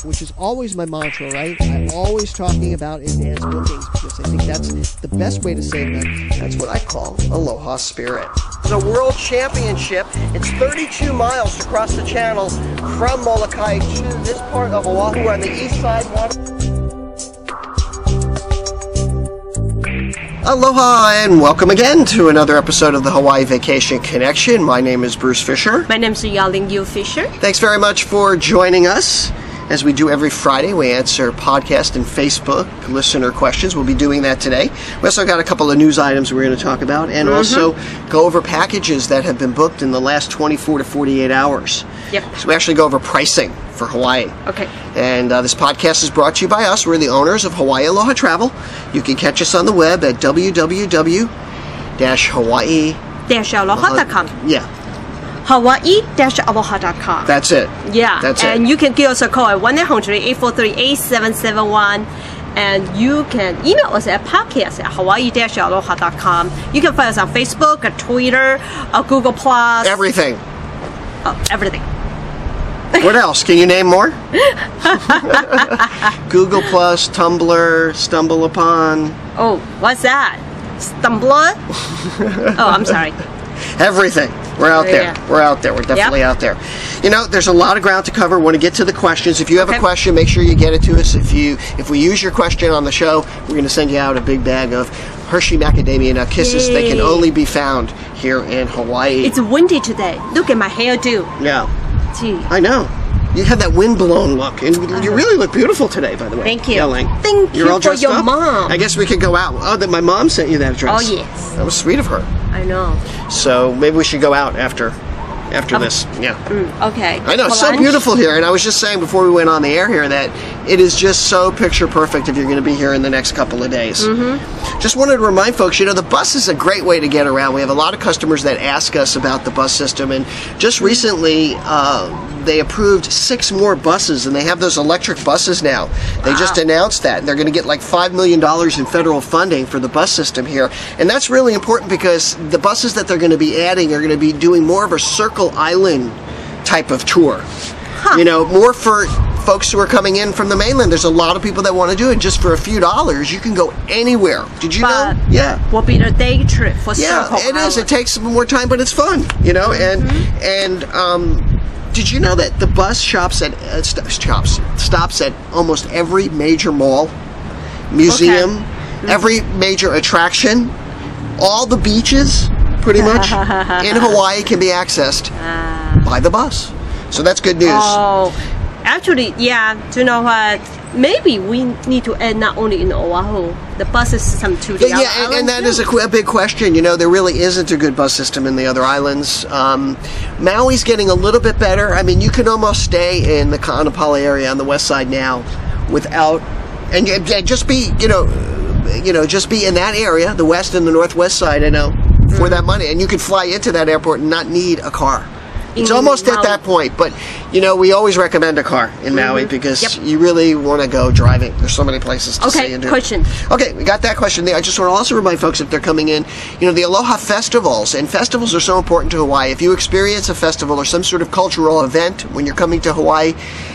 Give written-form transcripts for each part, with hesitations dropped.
which is always my mantra, right? I'm always talking about advanced bookings because I think that's the best way to save them. That's what I call Aloha Spirit. It's a world championship. It's 32 miles to cross the channel from Molokai to this part of Oahu on the east side. Aloha and welcome again to another episode of the Hawaii Vacation Connection. My name is Bruce Fisher. My name is Yaling Yu Fisher. Thanks very much for joining us. As we do every Friday, we answer podcast and Facebook listener questions. We'll be doing that today. We also got a couple of news items we're going to talk about and also go over packages that have been booked in the last 24 to 48 hours. Yep. So we actually go over pricing for Hawaii. Okay. And this podcast is brought to you by us. We're the owners of Hawaii Aloha Travel. You can catch us on the web at www.hawaii-aloha.com. Yeah. Hawaii-aloha.com. That's it. Yeah. That's it. And you can give us a call at 1-800-843-8771. And you can email us at podcast@hawaii-aloha.com. You can find us on Facebook, Twitter, Google+. Everything. Everything. What else? Can you name more? Google+, Tumblr, Stumble Upon. Oh, what's that? Stumbler? Oh, I'm sorry. Everything. We're out there. Yeah. We're out there. We're definitely out there. You know, there's a lot of ground to cover. Want to get to the questions. If you have a question, make sure you get it to us. If we use your question on the show, we're going to send you out a big bag of Hershey Macadamia Nut Kisses. Yay. They can only be found here in Hawaii. It's windy today. Look at my hairdo. Yeah. Gee. I know. You have that wind-blown look, and you really look beautiful today, by the way. Thank you. Yelling. Thank You're you all for dressed your up? mom. I guess we could go out. Oh, that my mom sent you that dress. Oh, yes. That was sweet of her. I know. So maybe we should go out after this. Yeah. Okay. I know, it's so lunch? beautiful here, and I was just saying before we went on the air here that it is just so picture perfect if you're going to be here in the next couple of days. Just wanted to remind folks, you know, the bus is a great way to get around. We have a lot of customers that ask us about the bus system, and just recently they approved 6 more buses, and they have those electric buses now. They just announced that, and they're going to get like $5 million in federal funding for the bus system here, and that's really important because the buses that they're going to be adding are going to be doing more of a Circle Island type of tour. You know, more for folks who are coming in from the mainland. There's a lot of people that want to do it just for a few dollars. You can go anywhere. Did you know? Yeah. Will be the day trip for Circle It is. Island. It takes some more time, but it's fun. You know, and did you know that the bus stops at almost every major mall, museum, every major attraction, all the beaches, pretty much in Hawaii can be accessed by the bus. So that's good news. Oh, actually, yeah. Do you know what? Maybe we need to add not only in Oahu the bus system to the other islands. And that is a big question. You know, there really isn't a good bus system in the other islands. Maui's getting a little bit better. I mean, you can almost stay in the Ka'anapali area on the west side now without, and just be, just be in that area, the west and the northwest side, for that money, and you can fly into that airport and not need a car. It's almost at that point, but we always recommend a car in Maui because you really want to go driving. There's so many places to see and do. Question. Okay, we got that question there. I just want to also remind folks if they're coming in, the Aloha festivals, and festivals are so important to Hawaii. If you experience a festival or some sort of cultural event when you're coming to Hawaii,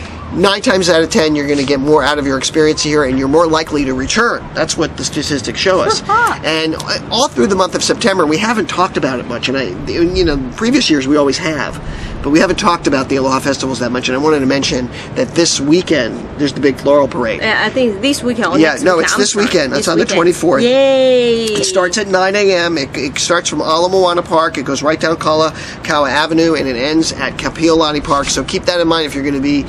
9 times out of 10, you're going to get more out of your experience here, and you're more likely to return. That's what the statistics show us. And all through the month of September, we haven't talked about it much. And previous years we always have, but we haven't talked about the Aloha festivals that much. And I wanted to mention that this weekend there's the big floral parade. I think this weekend. It's this weekend. That's on the 24th. Yay! It starts at 9 a.m. It starts from Ala Moana Park. It goes right down Kalakaua Avenue, and it ends at Kapiolani Park. So keep that in mind if you're going to be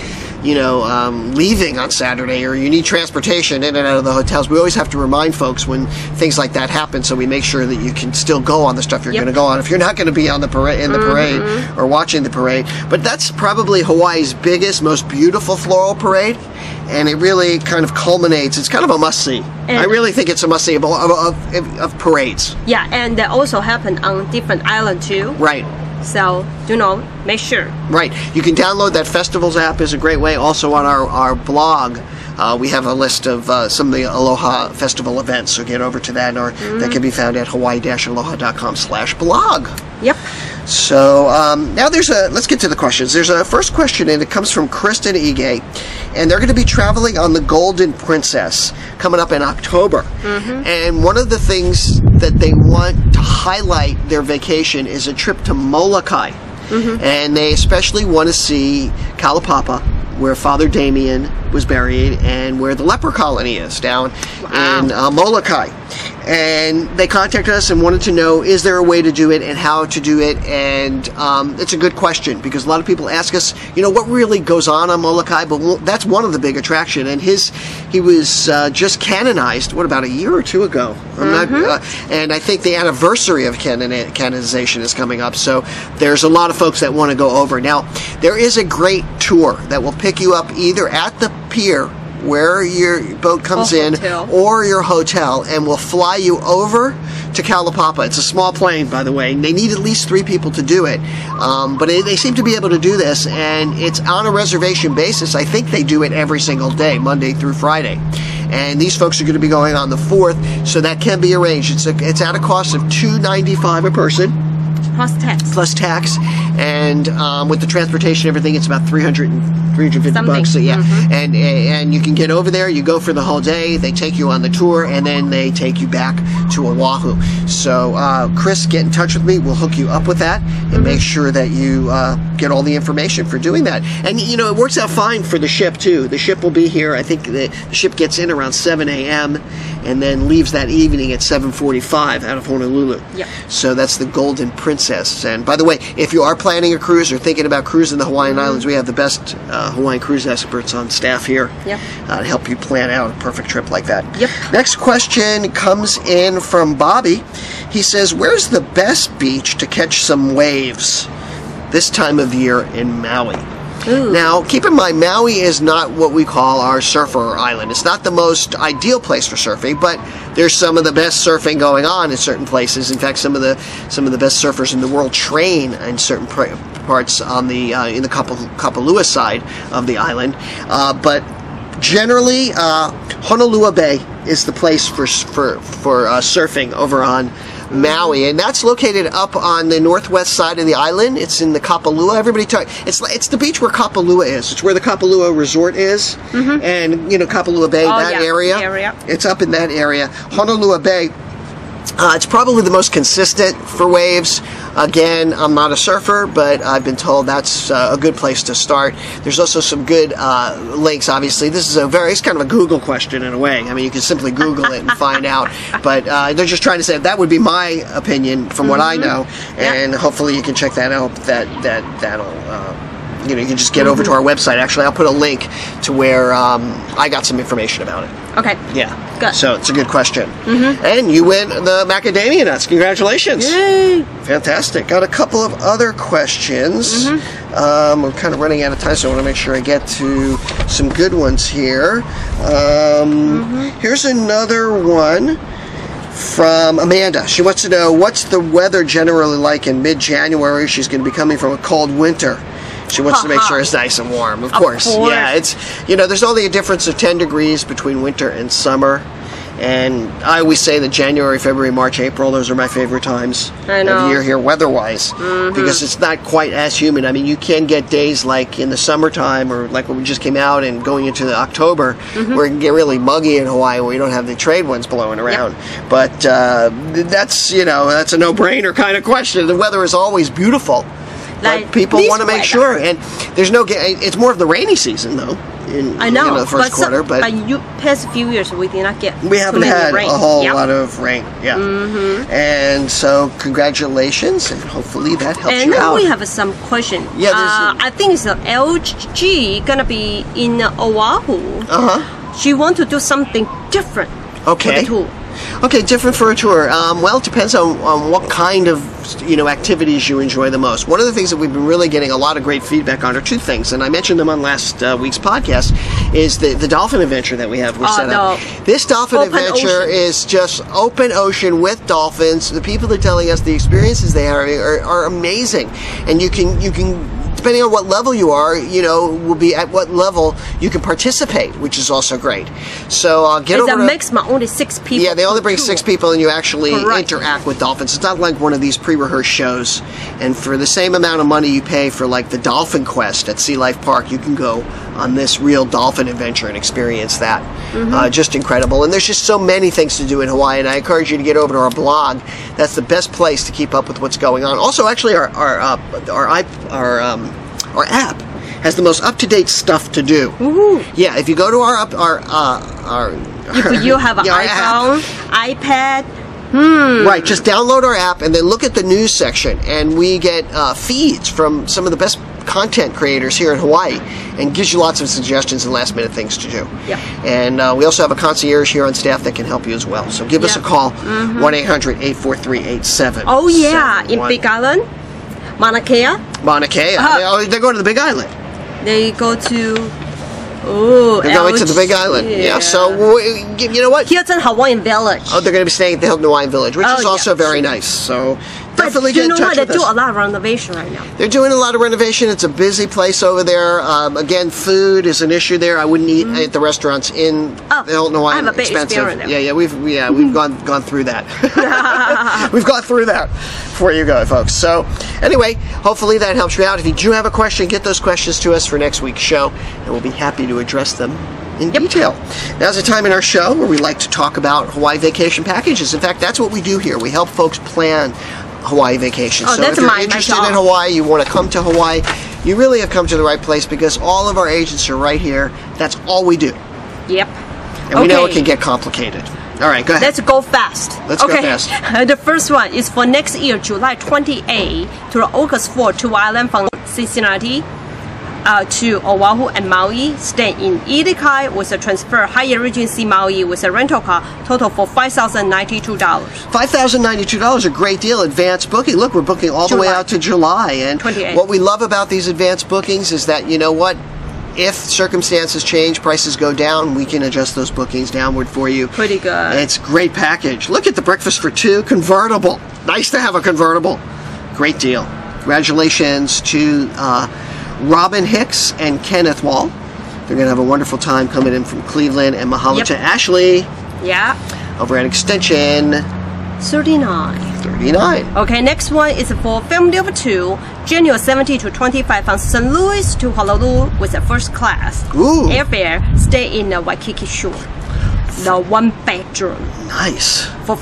leaving on Saturday or you need transportation in and out of the hotels. We always have to remind folks when things like that happen, so we make sure that you can still go on the stuff you're going to go on if you're not going to be on the parade or watching the parade. But that's probably Hawaii's biggest, most beautiful floral parade, and it really kind of culminates. It's kind of a must-see. I really think it's a must-see of parades. Yeah, and they also happen on different islands too. Right. So, make sure. Right. You can download that Festivals app is a great way. Also on our blog, we have a list of some of the Aloha Festival events. So get over to that, or that can be found at hawaii-aloha.com/blog. Yep. So now let's get to the questions. There's a first question, and it comes from Kristen Ige, and they're going to be traveling on the Golden Princess coming up in October. And one of the things that they want to highlight their vacation is a trip to Molokai. And they especially want to see Kalaupapa, where Father Damien was buried, and where the leper colony is down in Molokai. And they contacted us and wanted to know, is there a way to do it and how to do it? And it's a good question, because a lot of people ask us, what really goes on Molokai? But that's one of the big attractions. And he was just canonized, about a year or two ago? And I think the anniversary of canonization is coming up. So there's a lot of folks that want to go over. Now, there is a great tour that will pick you up either at the pier where your boat comes in, or your hotel, and will fly you over to Kalaupapa. It's a small plane, by the way. They need at least 3 people to do it, but they seem to be able to do this, and it's on a reservation basis. I think they do it every single day, Monday through Friday. And these folks are going to be going on the 4th, so that can be arranged. It's at a cost of $295 a person. Plus tax, and with the transportation and everything, it's about $350. So yeah, and you can get over there. You go for the whole day. They take you on the tour, and then they take you back to Oahu. So Chris, get in touch with me. We'll hook you up with that and make sure that you get all the information for doing that. And it works out fine for the ship too. The ship will be here. I think the ship gets in around 7 a.m. and then leaves that evening at 7:45 out of Honolulu. Yep. So that's the Golden Princess. And by the way, if you are planning a cruise or thinking about cruising the Hawaiian Islands, we have the best Hawaiian cruise experts on staff here to help you plan out a perfect trip like that. Yep. Next question comes in from Bobby. He says, where's the best beach to catch some waves this time of year in Maui? Ooh. Now, keep in mind, Maui is not what we call our surfer island. It's not the most ideal place for surfing, but there's some of the best surfing going on in certain places. In fact, some of the best surfers in the world train in certain parts on the in the Kapalua side of the island. But generally, Honolulu Bay is the place for surfing over on Maui, and that's located up on the northwest side of the island. It's in the Kapalua. Everybody it's the beach where Kapalua is. It's where the Kapalua Resort is, and Kapalua Bay, area. It's up in that area. Honolulu Bay. It's probably the most consistent for waves. Again, I'm not a surfer, but I've been told that's a good place to start. There's also some good links, obviously. This is it's kind of a Google question in a way. I mean, you can simply Google it and find out. But they're just trying to say that would be my opinion from what I know. And hopefully you can check that out. That'll... you can just get over to our website. Actually, I'll put a link to where I got some information about it. Okay. Yeah. Good. So it's a good question. And you win the macadamia nuts. Congratulations. Yay. Fantastic. Got a couple of other questions. We're kind of running out of time, so I want to make sure I get to some good ones here. Here's another one from Amanda. She wants to know, what's the weather generally like in mid-January? She's going to be coming from a cold winter. She wants to make sure it's nice and warm, of course. Yeah, it's, there's only a difference of 10 degrees between winter and summer. And I always say that January, February, March, April, those are my favorite times of year here weather-wise. Because it's not quite as humid. I mean, you can get days like in the summertime, or like when we just came out and going into October, where it can get really muggy in Hawaii where you don't have the trade winds blowing around. But that's a no-brainer kind of question. The weather is always beautiful. But people want to make sure, and there's it's more of the rainy season though. I know, the first quarter, but you past few years we did not get. We haven't had a whole lot of rain, and so congratulations, and hopefully that helps you out. And then we have some question. Yeah, I think it's LG gonna be in Oahu. She want to do something different. Okay. For the tour. Okay, different for a tour. Well, it depends on what kind of activities you enjoy the most. One of the things that we've been really getting a lot of great feedback on are two things, and I mentioned them on last week's podcast, is the dolphin adventure that we have set up. This dolphin adventure is just open ocean with dolphins. The people are telling us the experiences they are amazing, and you can depending on what level you are, will be at what level you can participate, which is also great. So get over to... It's a maximum only 6 people. Yeah, they only bring 6 people, and you actually Correct. interact with dolphins. It's not like one of these pre-rehearsed shows. And for the same amount of money you pay for like the Dolphin Quest at Sea Life Park, you can go on this real dolphin adventure and experience that. Just incredible. And there's just so many things to do in Hawaii, and I encourage you to get over to our blog. That's the best place to keep up with what's going on. Also, actually, our app has the most up-to-date stuff to do. Woohoo. Yeah, if you go to our If you have an iPhone, iPad, right, just download our app and then look at the news section, and we get feeds from some of the best content creators here in Hawaii, and gives you lots of suggestions and last minute things to do. Yeah. And we also have a concierge here on staff that can help you as well. So give us a call, 1-800-843-8771. Oh yeah, in Big Island, Mauna Kea. Mauna Kea. They're going to the Big Island. They go to They're going to the Big Island. Yeah. So you know what? Hilton Hawaiian Village. Oh, they're going to be staying at the Hilton Hawaiian Village, which is also very nice. So definitely get in touch with us. They do a lot of renovation right now. They're doing a lot of renovation. It's a busy place over there. Again, food is an issue there. I wouldn't eat at the restaurants in the Hilton Hawaiian. I have a big experience there. Yeah, we've gone through that. We've gone through that before you go, folks. So anyway, hopefully that helps you out. If you do have a question, get those questions to us for next week's show, and we'll be happy to address them in detail. Now's a time in our show where we like to talk about Hawaii vacation packages. In fact, that's what we do here. We help folks plan Hawaii vacations. Oh, so that's if you're interested in Hawaii, you want to come to Hawaii, you really have come to the right place, because all of our agents are right here. That's all we do. Yep. And we know it can get complicated. All right, go ahead. Let's go fast. Let's go fast. The first one is for next year, July 28 to August 4, to Island from Cincinnati to Oahu and Maui. Stay in Ilikai with a transfer Hyatt Regency Maui with a rental car, total for $5,092. $5,092, a great deal. Advanced booking. Look, we're booking all the way out to July. And 28. What we love about these advanced bookings is that, you know what? If circumstances change, prices go down, we can adjust those bookings downward for you. Pretty good. And it's a great package. Look at the breakfast for 2, convertible. Nice to have a convertible. Great deal. Congratulations to Robin Hicks and Kenneth Wall. They're going to have a wonderful time coming in from Cleveland. And mahalo to Ashley. Yeah. Over at Extension 39. Okay, next one is for family of 2, January 17 to 25 from St. Louis to Honolulu with a first class. Ooh. Airfare, stay in the Waikiki Shore. The 1-bedroom. Nice. For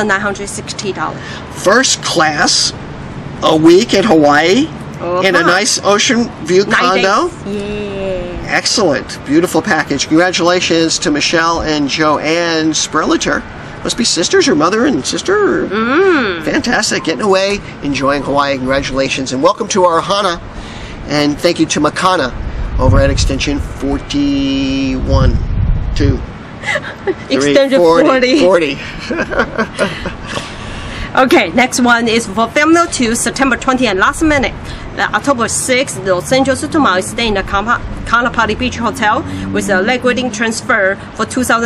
$5,960. First class, a week in Hawaii, in a nice ocean view condo. Yeah. Excellent. Beautiful package. Congratulations to Michelle and Joanne Sperliter. Must be sisters or mother and sister. Fantastic. Getting away, enjoying Hawaii. Congratulations. And welcome to our Ohana. And thank you to Makana over at Extension 41. 2. 3, Extension 40. Okay, next one is for family 2, September 20 and last minute. October 6th, Los Angeles to Maui, stay in the Kalapali Beach Hotel with a leg wedding transfer for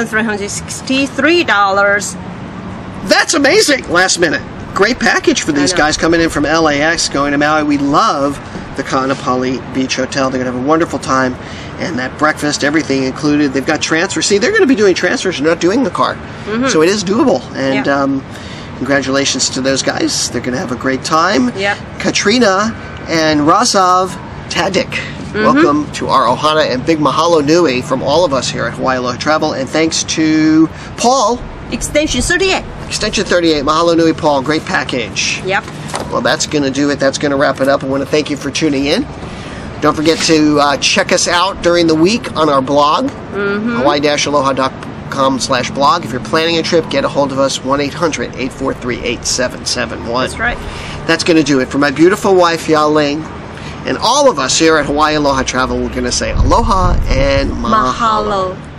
$2,363. That's amazing. Last minute. Great package for these guys coming in from LAX, going to Maui. We love the Kaanapali Beach Hotel. They're going to have a wonderful time. And that breakfast, everything included. They've got transfers. See, they're going to be doing transfers. They're not doing the car. So it is doable. And congratulations to those guys. They're going to have a great time. Katrina and Razav Tadik, welcome to our Ohana, and big mahalo nui from all of us here at Hawaii Aloha Travel. And thanks to Paul. Extension 38. Extension 38. Mahalo nui, Paul. Great package. Yep. Well, that's going to do it. That's going to wrap it up. I want to thank you for tuning in. Don't forget to check us out during the week on our blog, hawaii-aloha.com/blog. If you're planning a trip, get a hold of us, 1-800-843-8771. That's right. That's going to do it. For my beautiful wife, Yao Ling, and all of us here at Hawaii Aloha Travel, we're going to say aloha and mahalo.